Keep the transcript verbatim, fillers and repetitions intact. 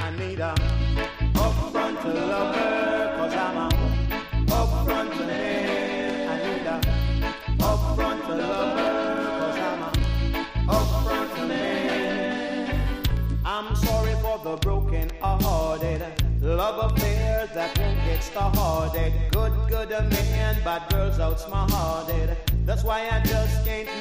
I need a upfront lover, cause I'm a upfront man. I need a upfront lover, cause I'm a upfront man. I'm sorry for the broken hearted, love affairs that won't get started. Good, good man, bad girls outsmarted. That's why I just can't